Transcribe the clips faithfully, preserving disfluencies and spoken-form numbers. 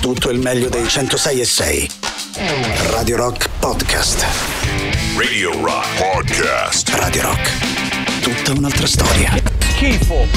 tutto il meglio dei centosei e sei. Radio Rock Podcast. Radio Rock Podcast. Radio Rock. Tutta un'altra storia. Schifo.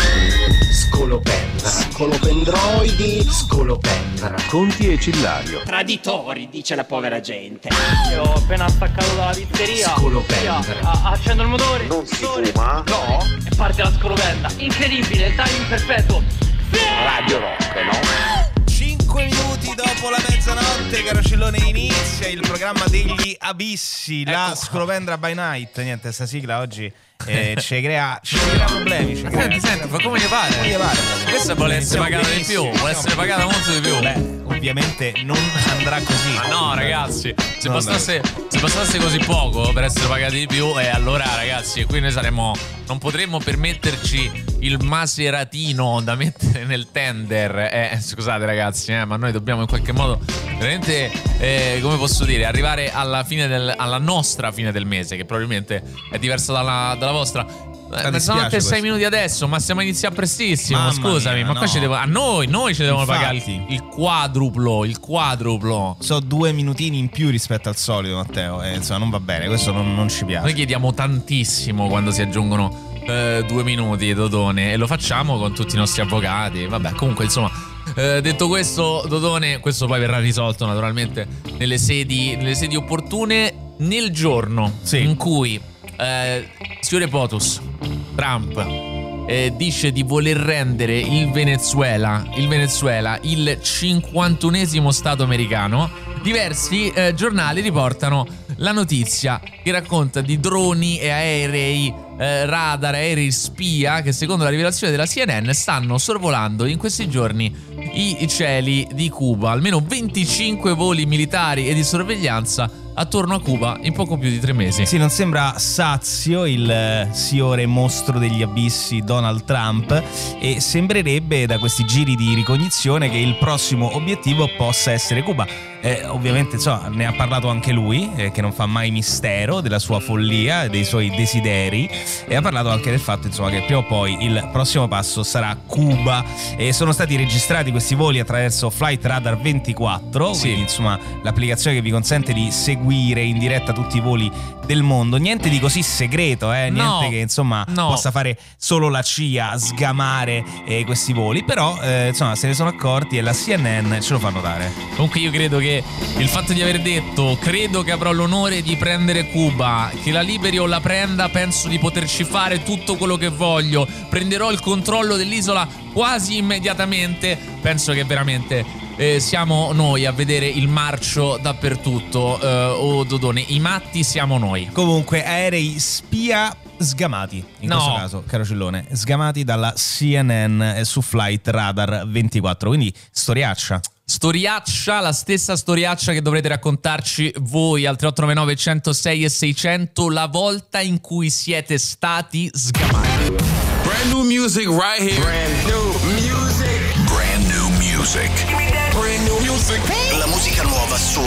Scolopendra. Scolopendroidi. Scolopendra. Conti e Cillario. Traditori, dice la povera gente. Io ho appena staccato dalla pizzeria. Scolopendra. A- accendo il motore. Non si motore. fuma? No. E parte la scolopendra. Incredibile, il timing perfetto. Sì! Radio Rock, no? cinque minuti dopo la mezzanotte, caro Cellone, inizia il programma degli abissi, la Scolopendra by Night. Niente, sta sigla oggi eh, ci crea, ci crea problemi. Ci crea. Senti, senti, ma come gli pare? Come gli pare? Questa vuole essere pagata di più, vuole essere pagata molto di più. Beh, ovviamente non andrà così. Ma no, ragazzi, se No, bastasse, se bastasse così poco per essere pagati di più, e eh, allora, ragazzi, qui noi saremmo. Non potremmo permetterci il maseratino da mettere nel tender. Eh, scusate, ragazzi, eh, ma noi dobbiamo in qualche modo veramente, eh, come posso dire, arrivare alla fine del, alla nostra fine del mese, che probabilmente è diversa dalla, dalla vostra. Ah, Mezzanotte e sei questo. minuti adesso, ma stiamo iniziando prestissimo. Mamma Scusami, mia, ma no. qua ci devo. A noi, noi ci devono Infatti. pagare il, il quadruplo. Il quadruplo. So due minutini in più rispetto al solito, Matteo. E insomma, non va bene, questo non, non ci piace. Noi chiediamo tantissimo quando si aggiungono eh, due minuti, Dodone, e lo facciamo con tutti i nostri avvocati. Vabbè, comunque, insomma, eh, detto questo, Dodone, questo poi verrà risolto naturalmente nelle sedi, nelle sedi opportune, nel giorno Sì. in cui eh, signore POTUS, Trump, eh, dice di voler rendere il Venezuela, il Venezuela il cinquantunesimo stato americano. Diversi eh, giornali riportano la notizia che racconta di droni e aerei, eh, radar, aerei spia che, secondo la rivelazione della C N N, stanno sorvolando in questi giorni i cieli di Cuba. Almeno venticinque voli militari e di sorveglianza attorno a Cuba in poco più di tre mesi. Sì, non sembra sazio il eh, signore mostro degli abissi Donald Trump, e sembrerebbe da questi giri di ricognizione che il prossimo obiettivo possa essere Cuba. Eh, ovviamente, insomma, ne ha parlato anche lui, eh, che non fa mai mistero della sua follia e dei suoi desideri, e ha parlato anche del fatto, insomma, che prima o poi il prossimo passo sarà Cuba. E sono stati registrati questi voli attraverso Flight Radar ventiquattro, Sì. quindi insomma l'applicazione che vi consente di seguire in diretta tutti i voli del mondo. Niente di così segreto, eh? Niente No, che insomma no. possa fare solo la C I A, sgamare eh, questi voli. Però eh, insomma se ne sono accorti e la C N N ce lo fa notare. Comunque io credo che il fatto di aver detto credo che avrò l'onore di prendere Cuba, che la liberi o la prenda, penso di poterci fare tutto quello che voglio, prenderò il controllo dell'isola quasi immediatamente, penso che veramente eh, siamo noi a vedere il marcio dappertutto. eh, oh Dodone, i matti siamo noi. Comunque aerei spia sgamati in No. questo caso, caro Cellone, sgamati dalla C N N su Flight Radar ventiquattro, quindi storiaccia. Storiaccia, la stessa storiaccia che dovrete raccontarci voi al tre otto nove nove, centosei e seicento, la volta in cui siete stati sgamati. Brand new music right here. Brand new music. Brand new music. Brand new music. La musica nuova su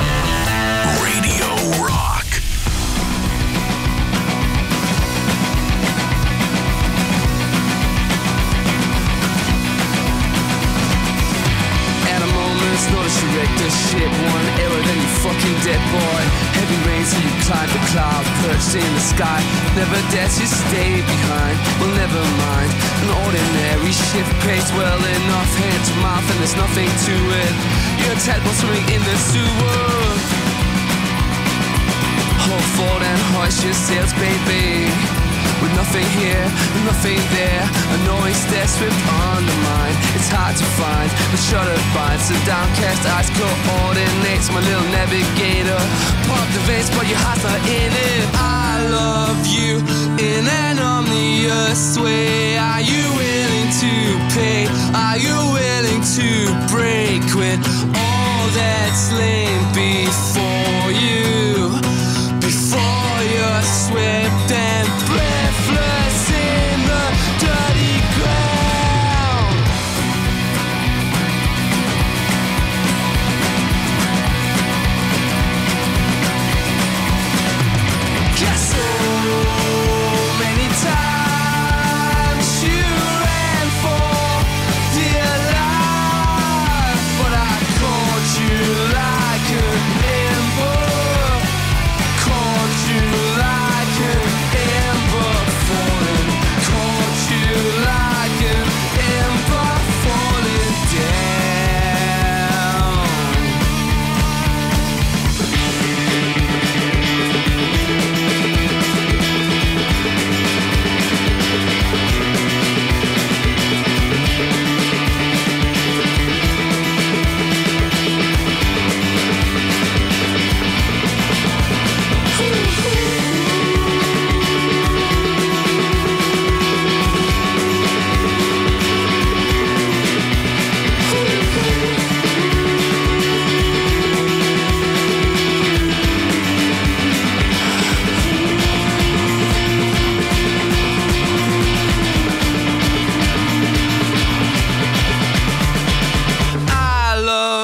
Radio Rock. Notice you wrecked the ship. One error, then you fucking dead, boy. Heavy rain, so you climb the cloud, perched in the sky. Never dare to stay behind. Well, never mind. An ordinary shift pays well enough, hand to mouth, and there's nothing to it. You're a tadpole swimming in the sewer. Hold forward and hoist your sails, baby. With nothing here, nothing there, a noise that swift undermined. It's hard to find, the shutter binds, the downcast eyes coordinates my little navigator. Pump the veins, but your heart's not in it. I love you in an omnious way. Are you willing to pay? Are you willing to break with all that's lain before you? Before you're swept and breathless in the dirty ground. Guess so many times you ran for dear life, but I call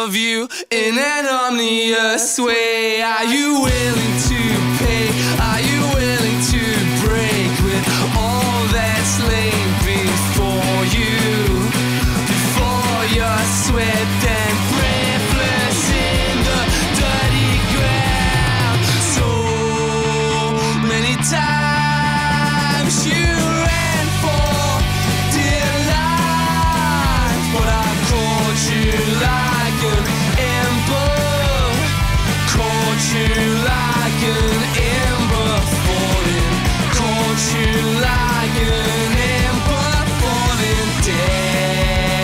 of you in an omnious way. Are you willing to pay? Are you willing to break with all that's laid before you? Before your sweat and breathless in the dirty ground. So many times you ran for dear life, but I caught you like an ember, caught you like an ember falling, caught you like an ember falling down.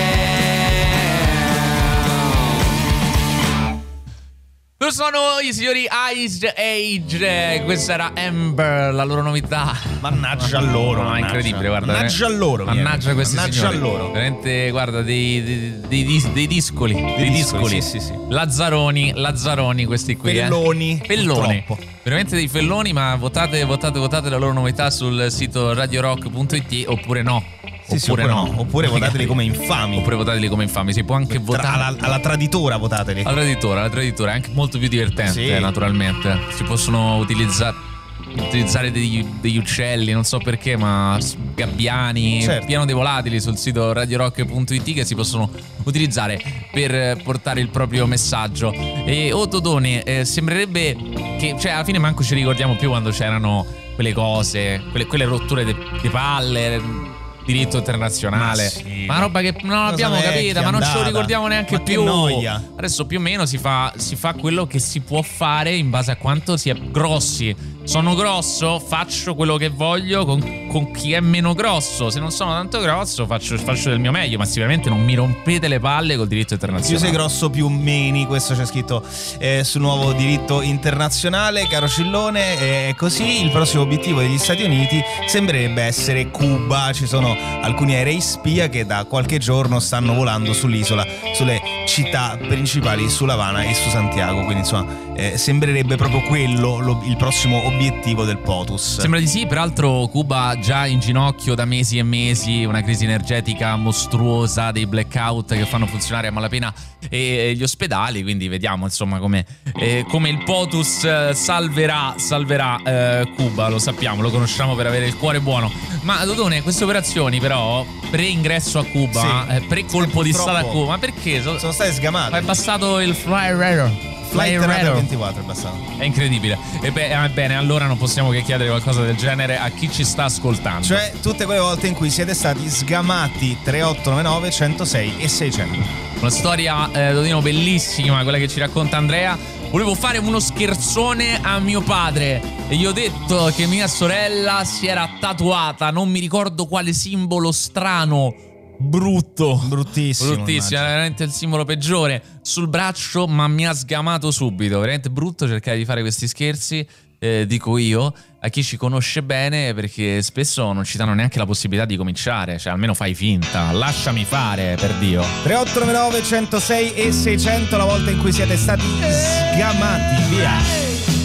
Sono i signori Ice Age, questa era Amber, la loro novità. Mannaggia a loro, no, mannaggia. incredibile, guarda. Mannaggia a loro, mannaggia questi mannaggia signori. a loro. Veramente, guarda, dei, dei, dei, dis- dei discoli, dei, Dei discoli. discoli, sì, sì, sì. Lazzaroni, Lazzaroni questi qui, Felloni, eh. Felloni. purtroppo. Veramente dei felloni, ma votate, votate, votate la loro novità sul sito radio rock punto it oppure no. Sì, sì, oppure no. Oppure votateli come infami. Oppure votateli come infami. Si può anche Tra- votare alla, alla traditora votateli. alla traditora, la traditora è anche molto più divertente, Sì. naturalmente. Si possono utilizzare utilizzare degli, degli uccelli, non so perché, ma s- gabbiani, Certo. pieno dei volatili sul sito radio rock punto it che si possono utilizzare per portare il proprio messaggio. E oh Dodone, eh, sembrerebbe che, cioè, alla fine manco ci ricordiamo più quando c'erano quelle cose, quelle, quelle rotture di palle, diritto internazionale, Ma sì. ma roba che non Cosa abbiamo vecchia, capita, ma non ce lo andata. ricordiamo neanche Ma che più. noia. Adesso più o meno si fa, si fa quello che si può fare in base a quanto si è grossi. Sono grosso, faccio quello che voglio con, con chi è meno grosso. Se non sono tanto grosso, faccio, faccio del mio meglio, ma sicuramente non mi rompete le palle col diritto Più internazionale. sei grosso più meni, questo c'è scritto eh, sul nuovo diritto internazionale, caro Cillone. È così il prossimo obiettivo degli Stati Uniti sembrerebbe essere Cuba. Ci sono alcuni aerei spia che da qualche giorno stanno volando sull'isola, sulle città principali, su L'Avana e su Santiago. Quindi insomma eh, sembrerebbe proprio quello lo, il prossimo obiettivo del POTUS. Sembra di sì, peraltro Cuba già in ginocchio da mesi e mesi, una crisi energetica mostruosa, dei blackout che fanno funzionare a malapena e gli ospedali, quindi vediamo insomma come, eh, come il POTUS eh, salverà, salverà eh, Cuba, lo sappiamo, lo conosciamo per avere il cuore buono. Ma Dodone, queste operazioni però, pre-ingresso a Cuba, Sì. eh, pre-colpo di Purtroppo stato a Cuba, ma perché? So- sono state sgamate. è passato il Fly Radar. Flight Fly Radar Radar. ventiquattro è passato. È incredibile. E beh, eh, bene, allora non possiamo che chiedere qualcosa del genere a chi ci sta ascoltando. Cioè tutte quelle volte in cui siete stati sgamati. Tre otto nove nove centosei e seicento. Una storia, eh, Dodino, bellissima, quella che ci racconta Andrea. Volevo fare uno scherzone a mio padre e gli ho detto che mia sorella si era tatuata, non mi ricordo quale simbolo strano, brutto. Bruttissimo. Bruttissimo, era immagino. veramente il simbolo peggiore sul braccio, ma mi ha sgamato subito. Veramente brutto cercare di fare questi scherzi, eh, dico io, a chi ci conosce bene, perché spesso non ci danno neanche la possibilità di cominciare. Cioè, almeno fai finta, lasciami fare, per Dio. tre otto nove nove centosei e seicento la volta in cui siete stati sgamati. Via.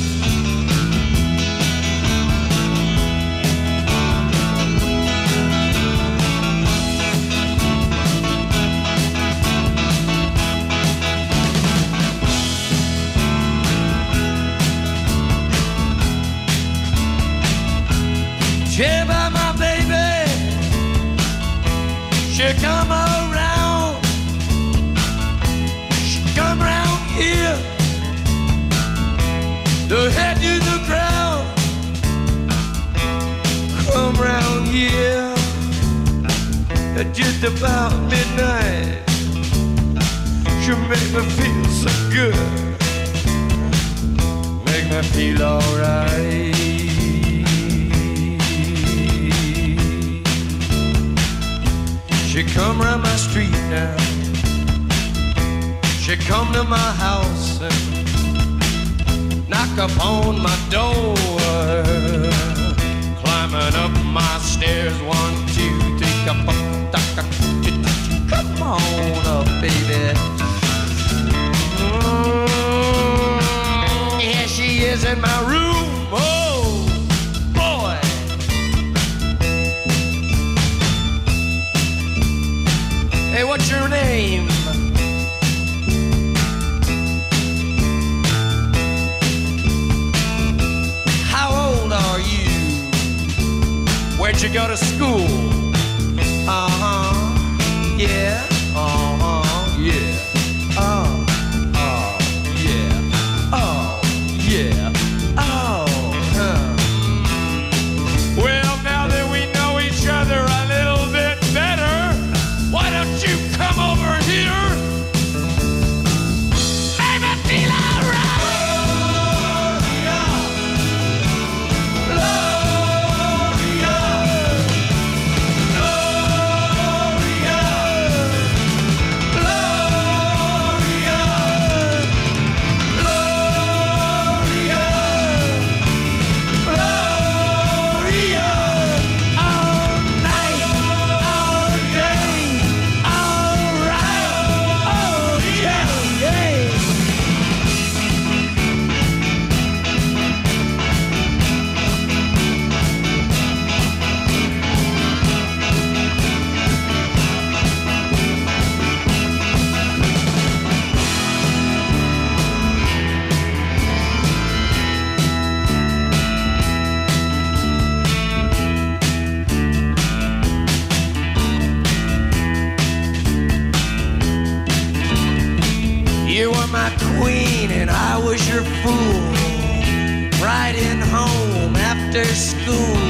Yeah, but my baby, she come around, she come around here, the head to the ground, come around here, at just about midnight, she make me feel so good, make me feel alright. She come round my street now, she come to my house and knock upon my door, climbing up my stairs, one, two, three, come on up, baby. Mm, here she is in my room, oh boy. Hey, what's your name? Did you go to school? Uh-huh, yeah, uh-huh, yeah, oh, oh, yeah, oh, yeah, oh, huh. Well, now that we know each other a little bit better, why don't you come over here? Make me feel alright. You were my queen and I was your fool, riding home after school.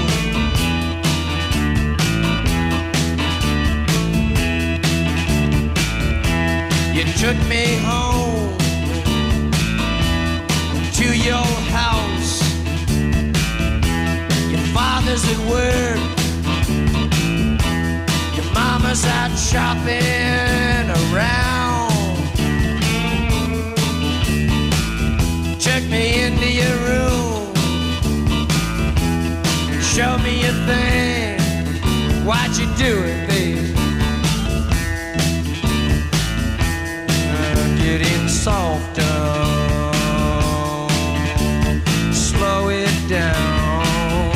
You took me home to your house. Your father's at work, your mama's out shopping around. Took me into your room, show me your thing. Why'd you do it, babe? Uh, getting softer, slow it down,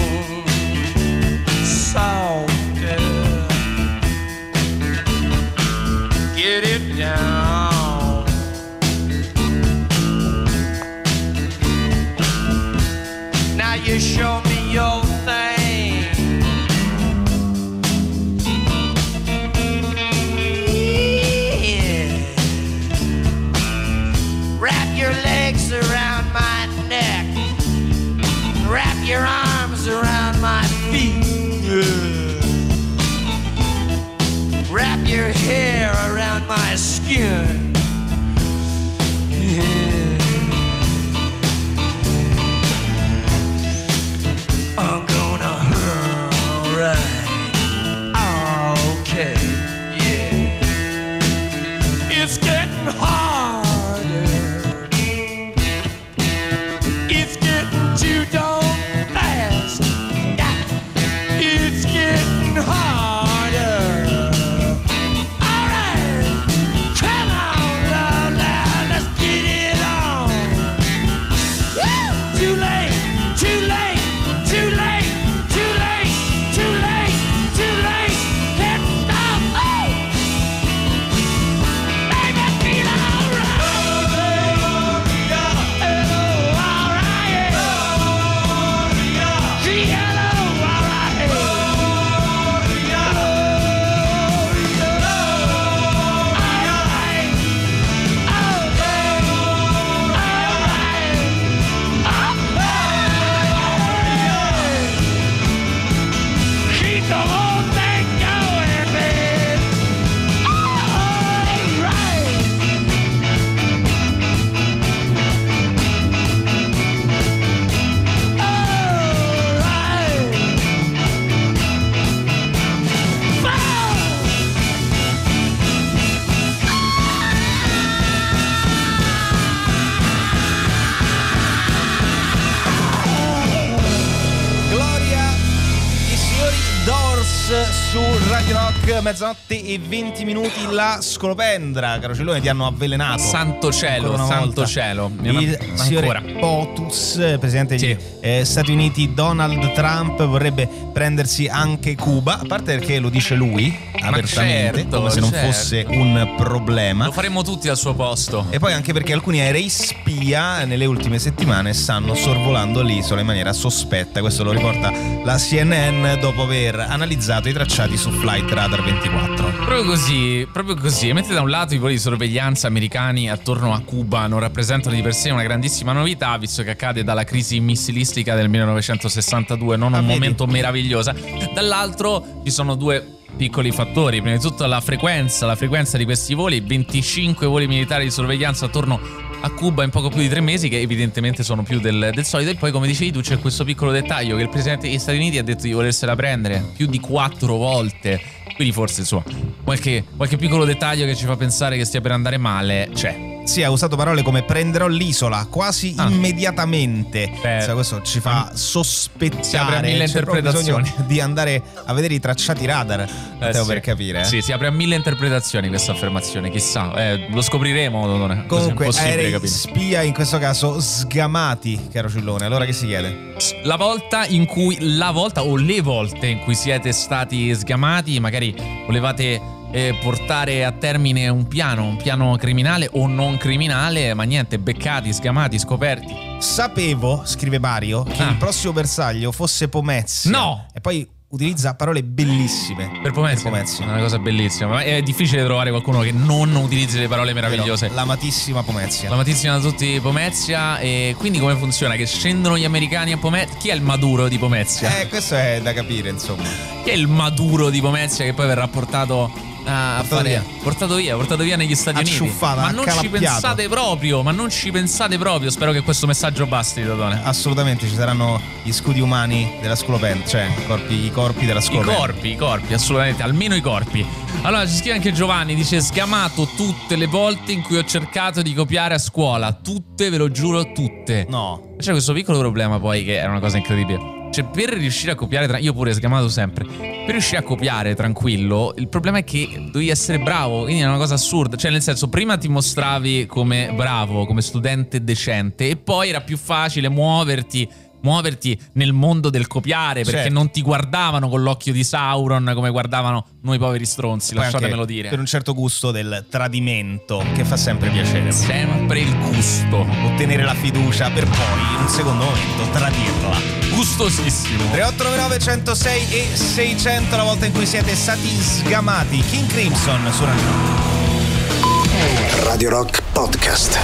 softer, get it down. Now you show me your thing. Yeah. Wrap your legs around my neck, wrap your arms around my feet, yeah. Wrap your hair around my skin, yeah. I'm gonna hurt, alright, okay, yeah. It's getting harder, it's getting too darn fast, it's getting harder. Alright, come on, love, now let's get it on. Woo! Too late, too late. Too late, too late, too late, too late, can't stop, oh! Make me feel alright, oh, hello, alright, gee, hello, alright, keep the whole thing going, babe. All right. All right. Gloria, i signori Doors su Radio Rock, mezzanotte e venti minuti la scolopendra. Caro Cellone, ti hanno avvelenato. Santo cielo, santo volta. cielo. Il signore POTUS, presidente degli sì. eh, Stati Uniti Donald Trump, vorrebbe prendersi anche Cuba, a parte perché lo dice lui apertamente, certo, come se non certo. fosse un problema. Lo faremmo tutti al suo posto. E poi anche perché alcuni aerei spia nelle ultime settimane stanno sorvolando l'isola in maniera sospetta. Questo lo riporta la C N N dopo aver analizzato i tracciati su Flight Radar ventiquattro. Proprio così, proprio così. Mentre da un lato i voli di sorveglianza americani attorno a Cuba non rappresentano di per sé una grandissima novità, visto che accade dalla crisi missilistica del millenovecentosessantadue, non ah, un vedi. momento meraviglioso. Dall'altro ci sono due piccoli fattori. Prima di tutto la frequenza, la frequenza di questi voli, venticinque voli militari di sorveglianza attorno a Cuba in poco più di tre mesi, che evidentemente sono più del, del solito. E poi, come dicevi tu, c'è questo piccolo dettaglio che il presidente degli Stati Uniti ha detto di volersela prendere più di quattro volte. Quindi forse insomma qualche, qualche piccolo dettaglio che ci fa pensare che stia per andare male c'è. Sì, ha usato parole come prenderò l'isola quasi ah. immediatamente. Beh, questo ci fa sospettare. Si apre a mille interpretazioni. Di andare a vedere i tracciati radar, eh, sì. per capire. Eh? Sì, si apre a mille interpretazioni questa affermazione. Chissà, eh, lo scopriremo. Non è Comunque, aerei capire. spia in questo caso sgamati, caro Cillone. Allora che si chiede? La volta in cui, la volta o le volte in cui siete stati sgamati, magari volevate Eh, portare a termine un piano, un piano criminale o non criminale, ma niente, beccati, sgamati, scoperti. Sapevo, scrive Mario, che ah. il prossimo bersaglio fosse Pomezia. No! E poi utilizza parole bellissime per Pomezia. Per Pomezia. È una cosa bellissima, ma è difficile trovare qualcuno che non utilizzi le parole meravigliose. Però, l'amatissima Pomezia. L'amatissima da tutti Pomezia. E quindi come funziona? Che scendono gli americani a Pomezia? Chi è il Maduro di Pomezia? Eh, questo è da capire, insomma. Chi è il Maduro di Pomezia che poi verrà portato a portato fare via. portato via, portato via negli Stati Uniti. Ma non ci pensate proprio, ma non ci pensate proprio. Spero che questo messaggio basti, Dodone. Assolutamente, ci saranno gli scudi umani della scolopendra, cioè i corpi, i corpi della scolopendra. I corpi, i corpi, assolutamente, almeno i corpi. Allora ci scrive anche Giovanni, dice: sgamato tutte le volte in cui ho cercato di copiare a scuola. Tutte, ve lo giuro, tutte. No. C'è questo piccolo problema poi che era una cosa incredibile. Cioè, per riuscire a copiare, tra... io pure sgamato sempre, per riuscire a copiare tranquillo, il problema è che devi essere bravo, quindi è una cosa assurda. Cioè, nel senso, prima ti mostravi come bravo, come studente decente, e poi era più facile muoverti muoverti nel mondo del copiare, perché certo. non ti guardavano con l'occhio di Sauron come guardavano noi poveri stronzi, poi lasciatemelo dire. Per un certo gusto del tradimento, che fa sempre piacere. Sempre il gusto. Ottenere la fiducia per poi, in un secondo momento, tradirla. Gustosissimo. tre otto nove nove uno zero sei e seicento, la volta in cui siete stati sgamati. King Crimson su Radio Rock. Radio Rock Podcast.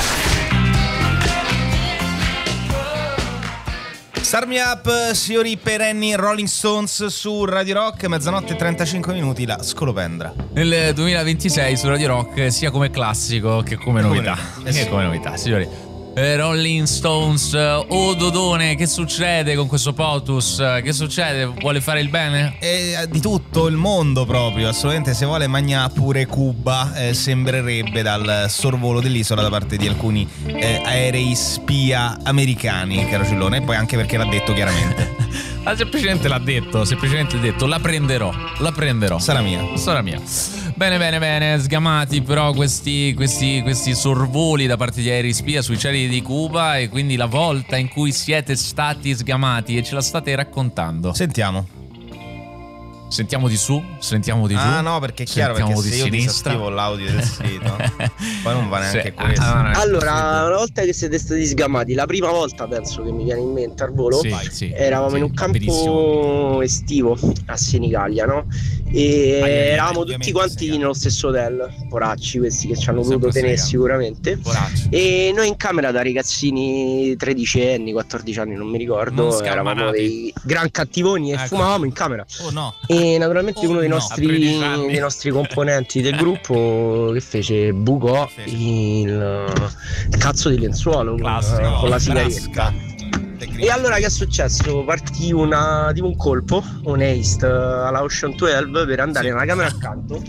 Start Me Up, signori perenni Rolling Stones su Radio Rock, mezzanotte e trentacinque minuti, la scolopendra. Nel duemilaventisei su Radio Rock, sia come classico che come novità. Eh sì. Che come novità, signori. Eh, Rolling Stones, oh Dodone, che succede con questo POTUS? Che succede? Vuole fare il bene? Eh, di tutto il mondo proprio, assolutamente. Se vuole magna pure Cuba, eh, sembrerebbe dal sorvolo dell'isola da parte di alcuni eh, aerei spia americani, caro Cillone. E poi anche perché l'ha detto chiaramente. Ah, semplicemente l'ha detto, semplicemente detto, la prenderò, la prenderò. Sarà mia. Sarà mia. Bene, bene, bene, sgamati però questi, questi, questi sorvoli da parte di aerei spia sui cieli di Cuba, e quindi la volta in cui siete stati sgamati e ce la state raccontando. Sentiamo. Sentiamo di su, sentiamo di giù. Ah no, perché è chiaro, sentiamo perché di se io sinistra. disattivo l'audio del sito poi non va neanche sì. questo. Ah, allora, una volta che siete stati sgamati, la prima volta penso che mi viene in mente al volo, sì, sì, eravamo sì, in un campo benissimo. estivo a Senigallia, no? E ah, eravamo tutti quanti sì, nello stesso hotel, poracci questi che ci hanno Sempre voluto tenere segano. sicuramente. Poracci. E noi in camera da ragazzini tredicenni, quattordici anni, non mi ricordo, Non eravamo scammanati. dei gran cattivoni e Ecco. fumavamo in camera. Oh no. E naturalmente Oh, uno dei no, nostri, a tredici anni. dei nostri componenti del gruppo che fece bucò Che fece? il, il cazzo di lenzuolo con, Classico. con la sigaretta. E allora che è successo? Partì una, tipo un colpo, un haste alla Ocean dodici per andare Sì. nella camera accanto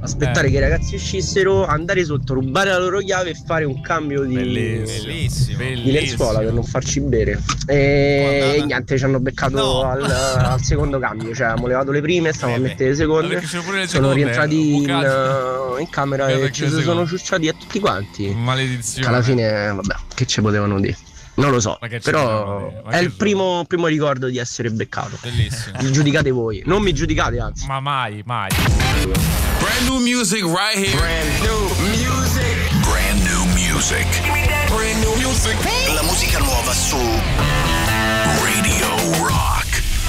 aspettare Eh. che i ragazzi uscissero, andare sotto, rubare la loro chiave e fare un cambio di, Bellissimo. di lenzuola per non farci bere. E niente, ci hanno beccato No. al, al secondo cambio. Cioè, abbiamo levato le prime, stavamo Eh a beh. mettere le seconde. Perché c'erano pure le Sono seconde, rientrati in, bucati. in camera Guarda e che ci le si sono seconde. ciucciati a tutti quanti. Maledizione. Alla fine, vabbè, che ci potevano dire? Non lo so, Ma che ci potevano però dire? Ma è che il so? primo, primo ricordo di essere beccato. Bellissimo. Mi giudicate voi, non mi giudicate, anzi. Ma mai, mai. Brand new music right here. Brand new music. Brand new music. Brand new music. La musica nuova su Radio Rock.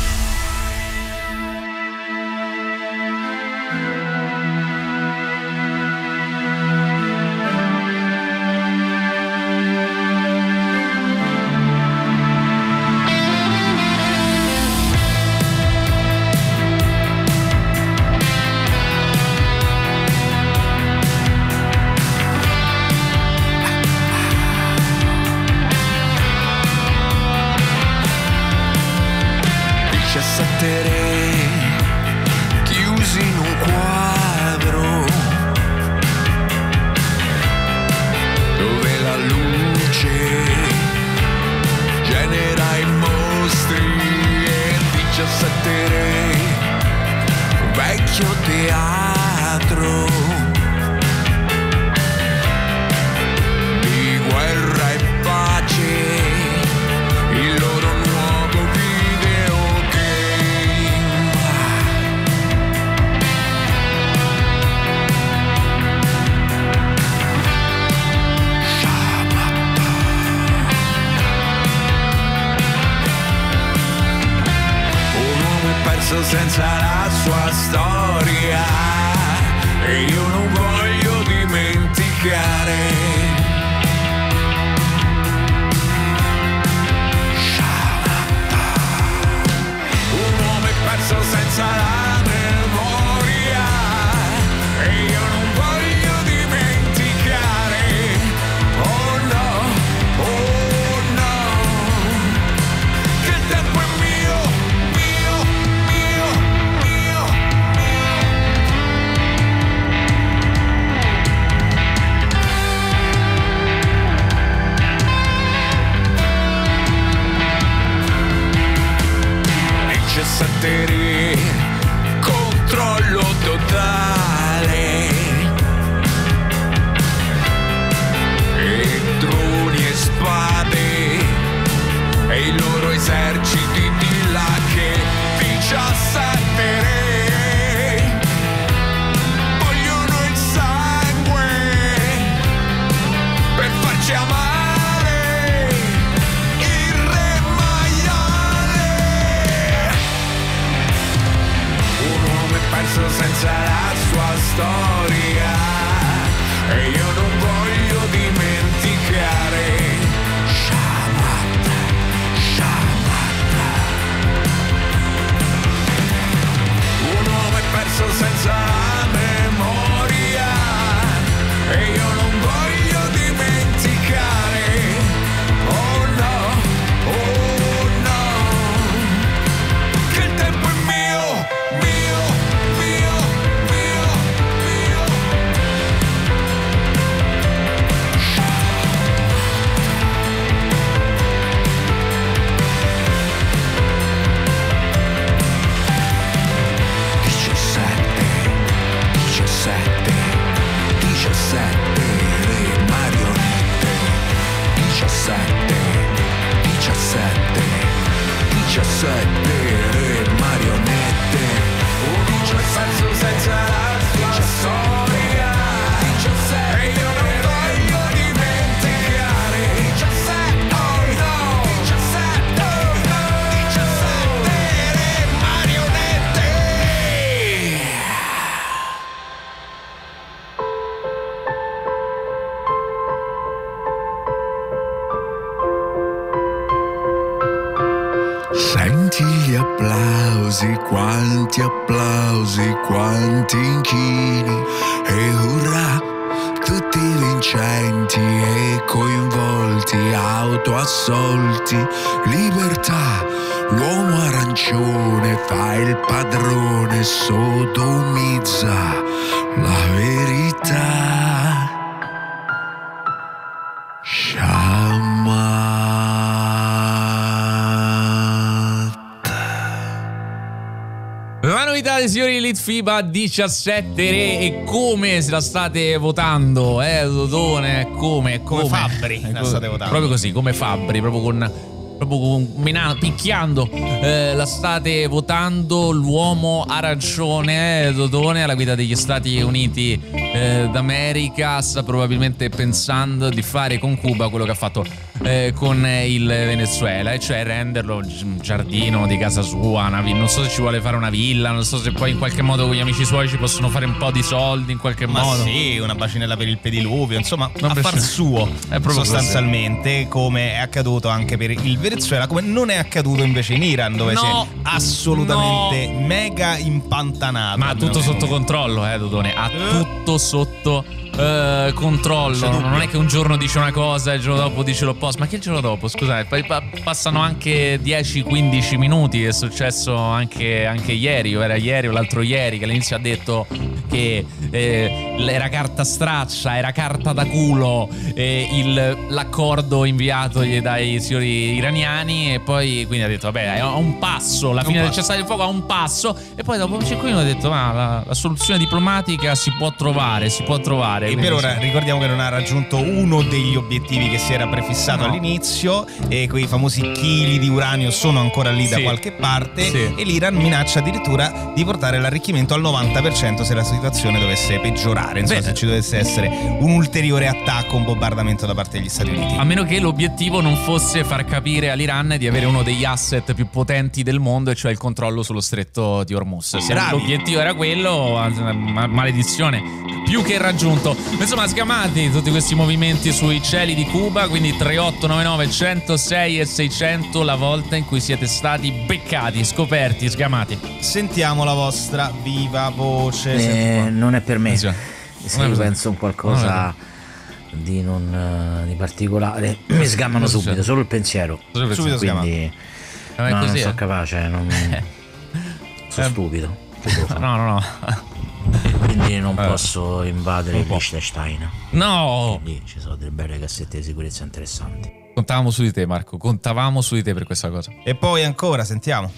diciassette re chiusi in un quadro dove la luce genera i mostri e diciassette re un vecchio teatro di guerra e pace, il loro nuovo videogame. Un uomo è perso senza la sua storia e io non voglio dimenticare. Un uomo è perso senza la memoria e io non voglio dimenticare. Oh no, oh no, che il tempo è mio, mio, mio, mio, diciassette re, controllo totale e droni e spade e i loro eserciti di là che diciassette re vogliono il sangue per farci amare il re maiale. Un uomo è perso senza la sua storia e io non voglio dimenticare. Shamata, Shamata. Un uomo è perso senza la memoria e io non voglio dimenticare. Oh no, oh no, che il tempo è mio, mio, mio, mio, mio. diciassette, diciassette, diciassette re marionette. diciassette, diciassette, diciassette re marionette. Un uomo è perso senza la sua storia e io non voglio dimenticare. diciassette, oh no, diciassette, oh no, diciassette re marionette. Senti gli applausi, quanti applausi, quanti inchini e urrà, tutti vincenti e coinvolti, autoassolti, libertà, l'uomo arancione fa il padrone, sodomizza la verità. La novità dei signori Elite FIBA diciassette re, e come se la state votando, eh, Dodone, come, come, come Fabbri la state votando. Proprio così, come Fabbri, proprio con... proprio con menando, picchiando, eh, la state votando l'uomo arancione, eh, Dodone, alla guida degli Stati Uniti eh, d'America, sta probabilmente pensando di fare con Cuba quello che ha fatto eh, con il Venezuela, e cioè renderlo un giardino di casa sua, una, non so se ci vuole fare una villa, non so se poi in qualche modo con gli amici suoi ci possono fare un po' di soldi in qualche Ma modo. sì, una bacinella per il pediluvio, insomma, Non a far suo, è proprio sostanzialmente, così. Come è accaduto anche per il Venezuela, come non è accaduto invece in Iran, dove No, si è assolutamente no. mega impantanato. Ma ha tutto sotto controllo, eh, Dodone, ha tutto sotto eh, controllo. Non è che un giorno dice una cosa e il giorno dopo dice l'opposto. Ma che il giorno dopo, scusate, poi pa- passano anche dieci quindici minuti. È successo anche, anche ieri, o era ieri o l'altro ieri, che all'inizio ha detto che eh, era carta straccia, era carta da culo eh, il, l'accordo inviatogli dai signori iraniani, e poi quindi ha detto vabbè, è a un passo, la fine del cessate il fuoco a un passo, e poi dopo cinque minuti ha detto ma la, la soluzione diplomatica si può trovare, si può trovare. E per ora ricordiamo che non ha raggiunto uno degli obiettivi che si era prefissato No. all'inizio, e quei famosi chili di uranio sono ancora lì da Sì. qualche parte, Sì. e l'Iran minaccia addirittura di portare l'arricchimento al novanta per cento se la situazione dovesse peggiorare, insomma, Beh. se ci dovesse essere un ulteriore attacco, un bombardamento da parte degli Stati Uniti. A meno che l'obiettivo non fosse far capire all'Iran di avere uno degli asset più potenti del mondo, e cioè il controllo sullo stretto di Hormuz. Se Bravi. l'obiettivo era quello, ma- maledizione, più che raggiunto. Insomma, sgamati tutti questi movimenti sui cieli di Cuba, quindi tre otto nove nove uno zero sei e seicento la volta in cui siete stati beccati, scoperti, sgamati. Sentiamo la vostra viva voce. Eh, non è per me. Sì. Se Non è io per- penso un qualcosa di non eh, di particolare, mi sgamano Cosa subito, succede? solo il pensiero. Subito Subito Quindi Eh, ma è no, così, non sono eh? capace, non... sono Eh. stupido. Che devo fare? No, no, no. Quindi non Eh. posso invadere Non può. Liechtenstein. No! Lì ci sono delle belle cassette di sicurezza interessanti. Contavamo su di te, Marco, contavamo su di te per questa cosa. E poi ancora, sentiamo.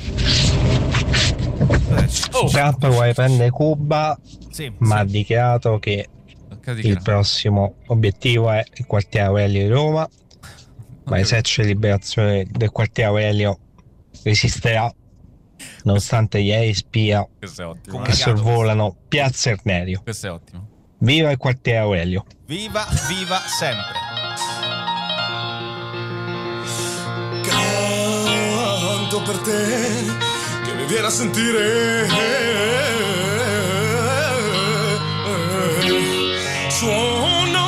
Trump vuole prendere Cuba, Sì, ma ha sì. dichiarato che il prossimo obiettivo è il quartiere Aurelio di Roma, ma l'esercito di liberazione del quartiere Aurelio resisterà nonostante gli aerei spia Questo è ottimo. che sorvolano Piazza Ernerio. Questo è ottimo. Viva il quartiere Aurelio! Viva, viva sempre. Canto per te che mi viene a sentire, suono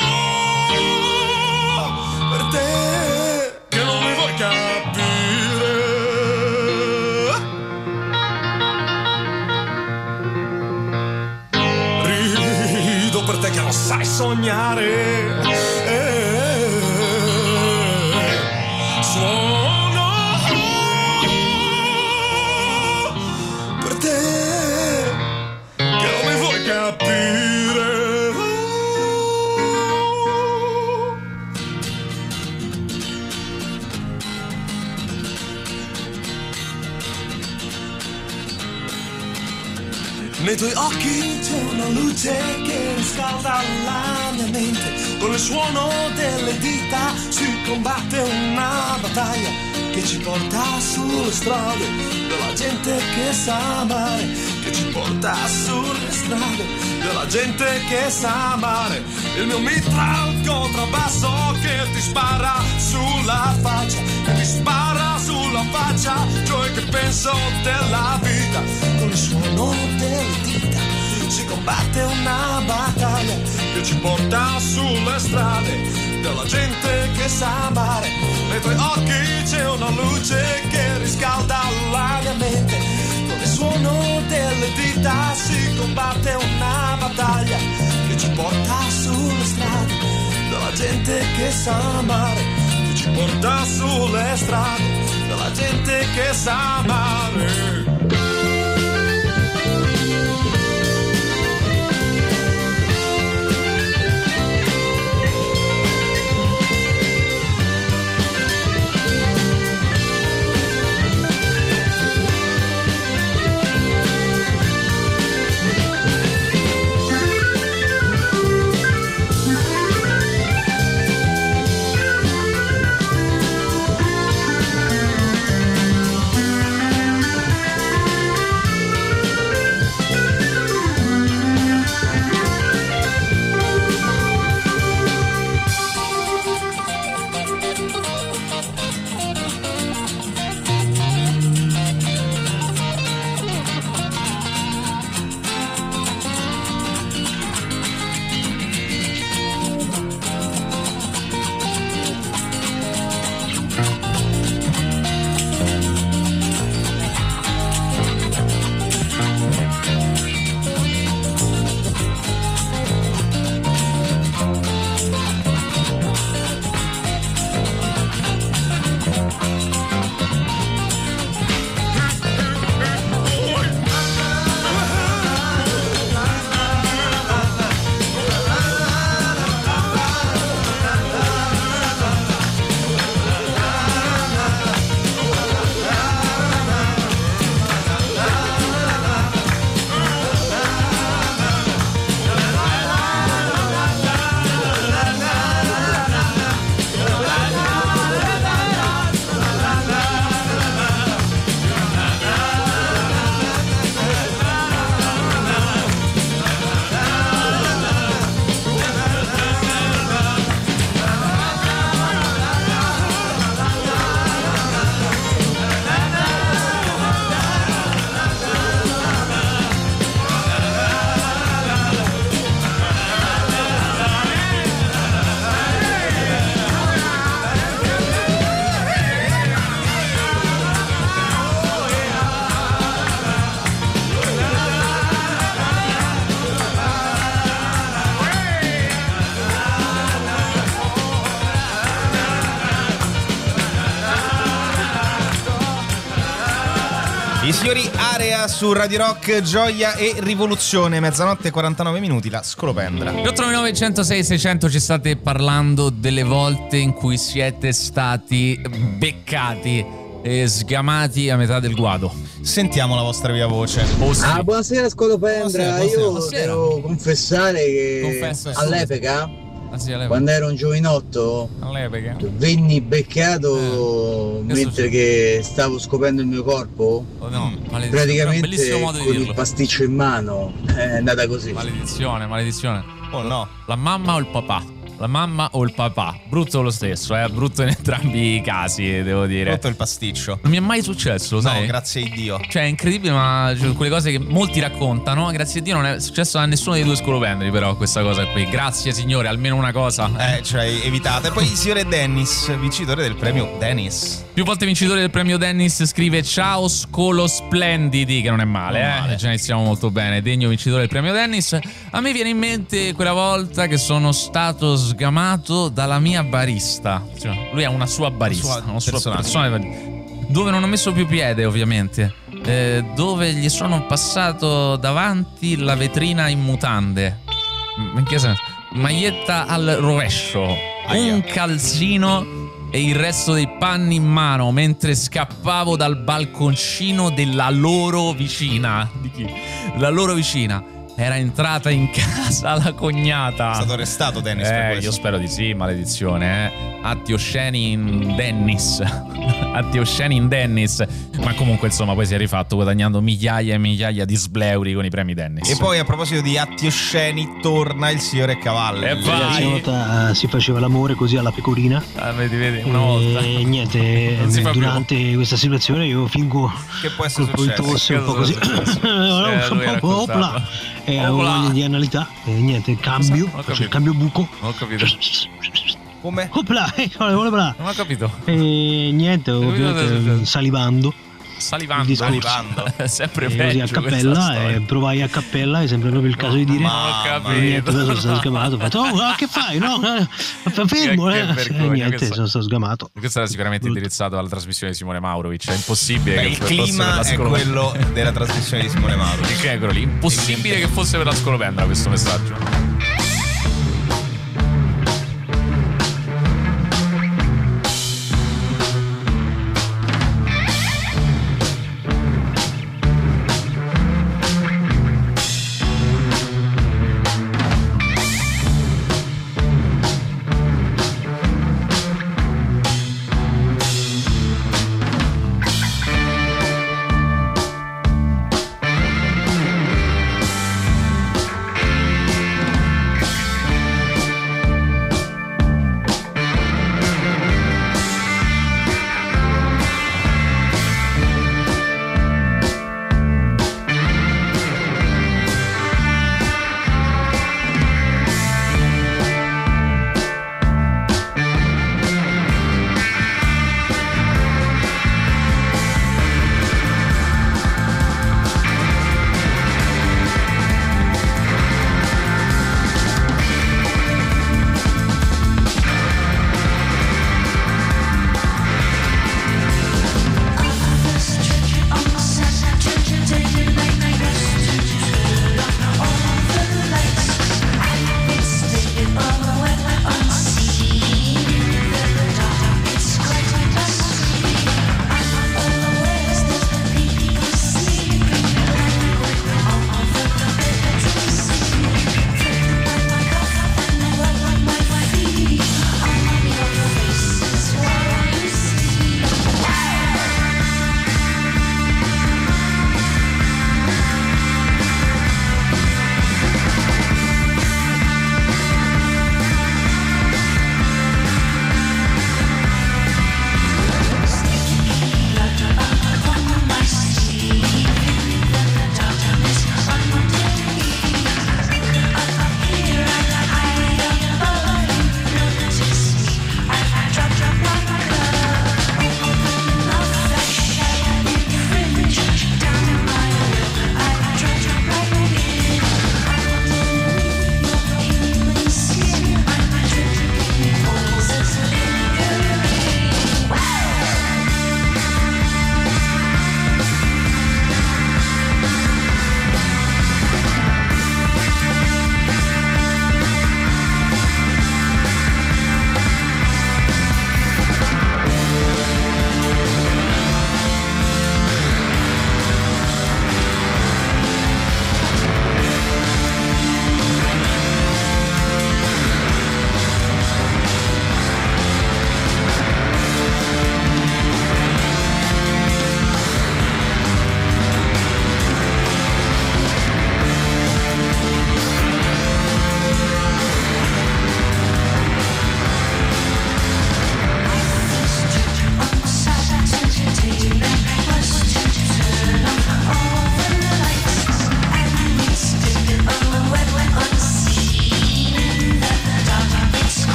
per te che non mi vuoi capire, rido per te che non sai sognare, suono per te che non mi vuoi capire. Nei tuoi occhi c'è una luce che riscalda la mia mente, con il suono delle dita si combatte una battaglia che ci porta sulle strade della gente che sa amare, che ci porta sulle strade della gente che sa amare. Il mio mitra al contrabbasso che ti spara sulla faccia, che ti spara sulla faccia, cioè che penso della vita, con il suono delle dita si combatte una battaglia che ci porta sulle strade della gente che sa amare. Nei tuoi occhi c'è una luce che riscalda la mia mente, con il suono delle dita si combatte una battaglia che ci porta sulle strade della gente che sa amare, che ci porta sulle strade la gente che sa amare. I signori Area su Radio Rock, gioia e rivoluzione, mezzanotte e quarantanove minuti, la scolopendra. otto nove nove uno zero sei sei zero zero ci state parlando delle volte in cui siete stati beccati e sgamati a metà del guado. Sentiamo la vostra viva voce. Oh, sì. Ah, buonasera scolopendra, Buonasera, buonasera, io buonasera. devo confessare che Confesso, all'epoca, Ah, sì, all'epoca. quando ero un giovinotto, All'epoca. venni beccato Eh, che mentre succede? che stavo scoprendo il mio corpo. Oh, no, maledizione. Praticamente Bellissimo modo di con il dirlo. pasticcio in mano è andata così. Maledizione, maledizione. Oh no. La mamma o il papà? La mamma o il papà? Brutto lo stesso, eh? Brutto in entrambi i casi, devo dire. Rotto il pasticcio. Non mi è mai successo, lo sai? No, grazie a Dio. Cioè, è incredibile, ma cioè, quelle cose che molti raccontano, grazie a Dio non è successo a nessuno dei due scolopendri, però, questa cosa qui. Grazie, signore, almeno una cosa. Eh, cioè, evitate. Poi il signore Dennis, vincitore del premio Dennis. Più volte vincitore del premio Dennis, scrive ciao scolo splendidi, che non è male, Non eh? male. Ce ne stiamo molto bene. Degno vincitore del premio Dennis. A me viene in mente quella volta che sono stato sgamato dalla mia barista. Cioè, lui ha una sua barista, Una sua una sua personale. persona dove non ho messo più piede, ovviamente. Eh, dove gli sono passato davanti la vetrina in mutande. In che senso? Maglietta al rovescio, Aia. un calzino e il resto dei panni in mano mentre scappavo dal balconcino della loro vicina. Di chi? La loro vicina. Era entrata in casa la cognata. È stato arrestato Dennis Eh, per questo. io spero di sì, maledizione, eh. Atti osceni in Dennis. Atti osceni in Dennis. Ma comunque, insomma, poi si è rifatto guadagnando migliaia e migliaia di sbleuri con i premi Dennis. E poi a proposito di atti osceni, torna il signore Cavallo. E vai. Una volta si faceva l'amore così alla pecorina. Ah, vedi, vedi, una volta. E niente, Non si fa più. durante questa situazione io fingo Che può essere col po' di successo? tosse, un po' Cosa così. è successo? Allora, Eh, lui un po' raccontava. opla. E avevo Opla. voglia di analità. E niente, cambio, Ho faccio capito. il cambio buco. Non ho capito. Come? Opla, eh, opla. Non ho capito. E niente, Cosa è ovviamente successo? salivando. salivando, il discorso. salivando. sempre E così peggio a questa cappella storia. e provai a cappella, è sempre proprio il caso di dire Ma ho e capito. niente, poi sono stato sgamato, ho fatto, oh, ma che fai? No, no, fermo, Che- che eh. vergogna, E niente, questo- sono stato sgamato. Questo era sicuramente indirizzato alla trasmissione di Simone Maurovic. È impossibile Beh, che il fosse per clima la è scolopendra. quello della trasmissione di Simone Mauro. Il che è quello lì. Impossibile che fosse per la scolopendra questo messaggio.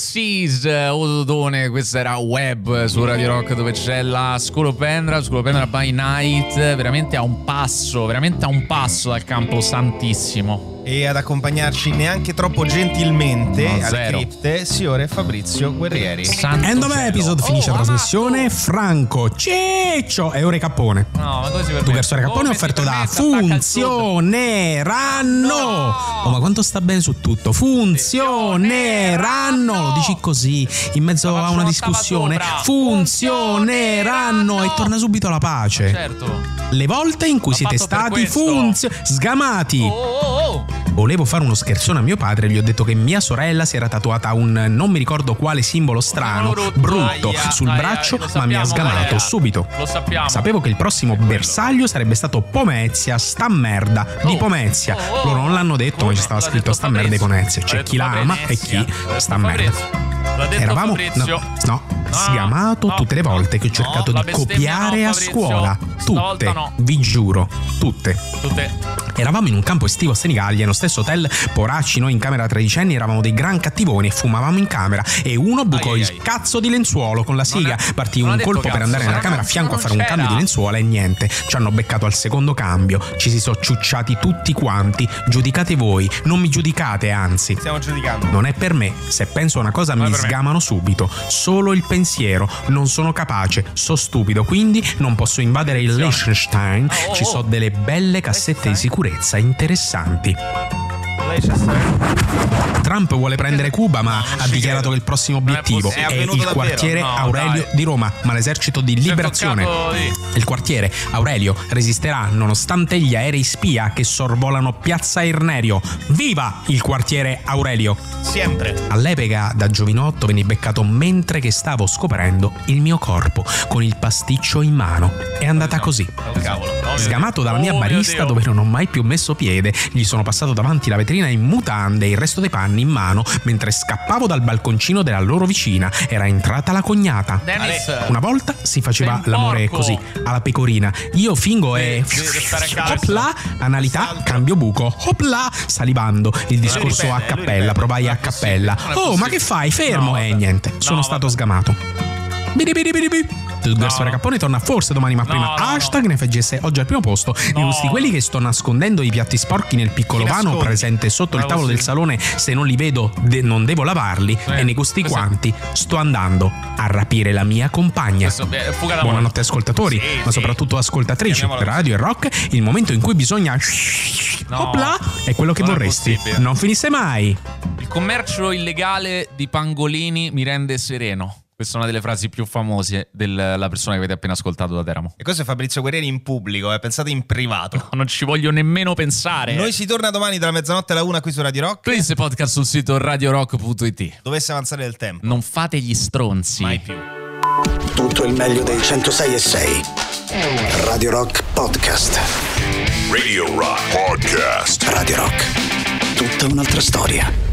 Seas, Ododone, questa era Web su Radio Rock, dove c'è la Scolopendra, Scolopendra by Night, veramente a un passo, veramente a un passo dal campo santissimo. E ad accompagnarci neanche troppo gentilmente No, alle zero. cripte, signore Fabrizio Guerrieri. End of episode, finisce la trasmissione. Franco Ciccio e Ore Cappone. No, ma come si Tu verso Ore Cappone offerto da Funzioneranno. Oh, ma quanto sta bene su tutto. Funzioneranno. Lo dici così, in mezzo a una discussione. Funzioneranno e torna subito la pace. Certo. Le volte in cui siete stati funzio sgamati. Volevo fare uno scherzone a mio padre e gli ho detto che mia sorella si era tatuata un non mi ricordo quale simbolo strano, brutto, sul braccio, ma mi ha sgamato subito. Lo sappiamo. Sapevo che il prossimo bersaglio sarebbe stato Pomezia, sta merda di Pomezia. Loro non l'hanno detto, ma ci stava scritto sta merda di Pomezia. C'è chi la ama e chi sta merda. Eravamo no, no, sgamato tutte le volte che ho cercato di copiare a scuola. Tutte, vi giuro, tutte. Eravamo in un campo estivo a Senigallia, nello stesso hotel Poracci. Noi in camera tredicenni eravamo dei gran cattivoni e fumavamo in camera. E uno bucò il cazzo di lenzuolo con la siga. Partì un colpo per andare nella camera a fianco a fare un cambio di lenzuola e niente. Ci hanno beccato al secondo cambio. Ci si sono ciucciati tutti quanti. Giudicate voi, non mi giudicate, anzi. Stiamo giudicando. Non è per me. Se penso a una cosa mi sgamano subito. Solo il pensiero. Non sono capace, so stupido, quindi non posso invadere il Liechtenstein. Ci sono delle belle cassette di sicurezza interessanti. Trump vuole prendere Cuba, ma ha dichiarato che il prossimo obiettivo è il quartiere Aurelio di Roma, ma l'esercito di liberazione. Il quartiere Aurelio resisterà nonostante gli aerei spia che sorvolano Piazza Irnerio. Viva il quartiere Aurelio! Sempre. All'epoca, da giovinotto, venni beccato mentre che stavo scoprendo il mio corpo con il pasticcio in mano. È andata così. Sgamato dalla mia barista, dove non ho mai più messo piede, gli sono passato davanti la vetrina in mutande e il resto dei panni in mano mentre scappavo dal balconcino della loro vicina. Era entrata la cognata. Dennis. Una volta si faceva l'amore così, alla pecorina. Io fingo e hopla, analità, cambio buco, hopla, salivando. Il discorso a cappella, provai a cappella. Oh, ma che fai? Fermo! E niente, sono stato sgamato. Bidi bidi bidi bidi. Il Gaspare Cappone torna forse domani, ma prima hashtag ne F G S oggi al primo posto. Ne gusti quelli che sto nascondendo i piatti sporchi nel piccolo vano presente sotto il tavolo del salone. Se non li vedo de- non devo lavarli. E ne gusti quanti sto andando a rapire la mia compagna. Buonanotte ascoltatori, ma soprattutto ascoltatrici. Radio e Rock, il momento in cui bisogna hopla è quello che vorresti. Non finisse mai. Il commercio illegale di pangolini mi rende sereno. Questa è una delle frasi più famose della persona che avete appena ascoltato da Teramo. E questo è Fabrizio Guerrieri in pubblico, eh? Pensate in privato. No, non ci voglio nemmeno pensare. Noi si torna domani dalla mezzanotte alla una qui su Radio Rock. Playlist e podcast sul sito radio rock punto it. Dovesse avanzare il tempo. Non fate gli stronzi. Mai più. Tutto il meglio dei centosei e sei. Radio Rock Podcast. Radio Rock Podcast. Radio Rock. Tutta un'altra storia.